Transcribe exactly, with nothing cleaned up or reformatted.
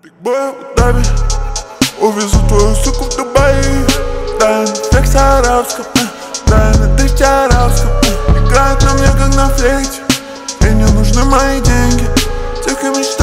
Бой в Дубае, увезу твою суку в Дубай. Да, на флексе арабском, да, на дрифте арабском. Играет на мне, как на флейте, и не нужны мои деньги. Тихо мечты